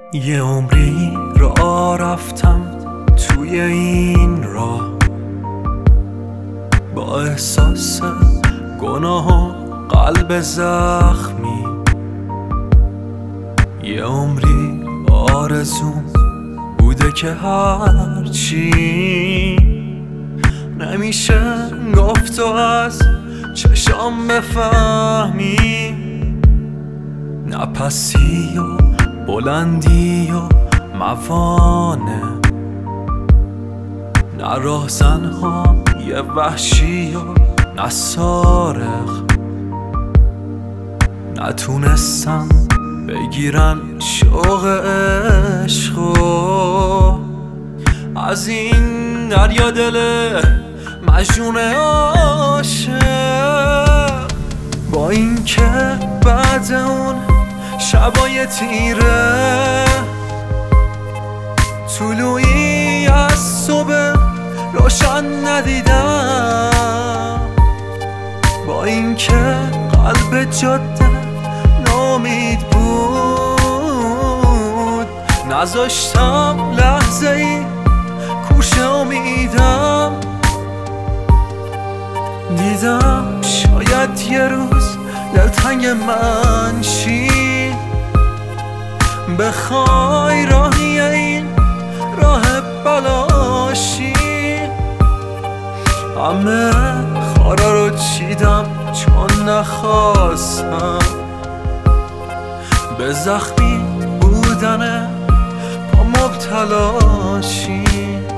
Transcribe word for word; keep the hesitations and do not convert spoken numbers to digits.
یه عمری راه رفتم توی این راه، با احساس گناه و قلب زخمی. یه عمری آرزوم بوده که هرچی نمیشه گفت و از چشام بفهمی. نپسی و بلندی و موانه، نه راهزن‌ها یه وحشی و نه سارق، نتونستم بگیرن شوق عشقو از این دریا دل مجنون عاشق. با این که بعد اون شبای تیره طلوعی از صبح روشن ندیدم، با این که قلب جاده نامید بود نذاشتم لحظه ای کوش امیدم. دیدم شاید یه روز دلتنگ من شی، بخوای راهی این راه بلاشی. همه خارا رو چیدم چون نخواستم به زخمی بودن پا مبتلاشی.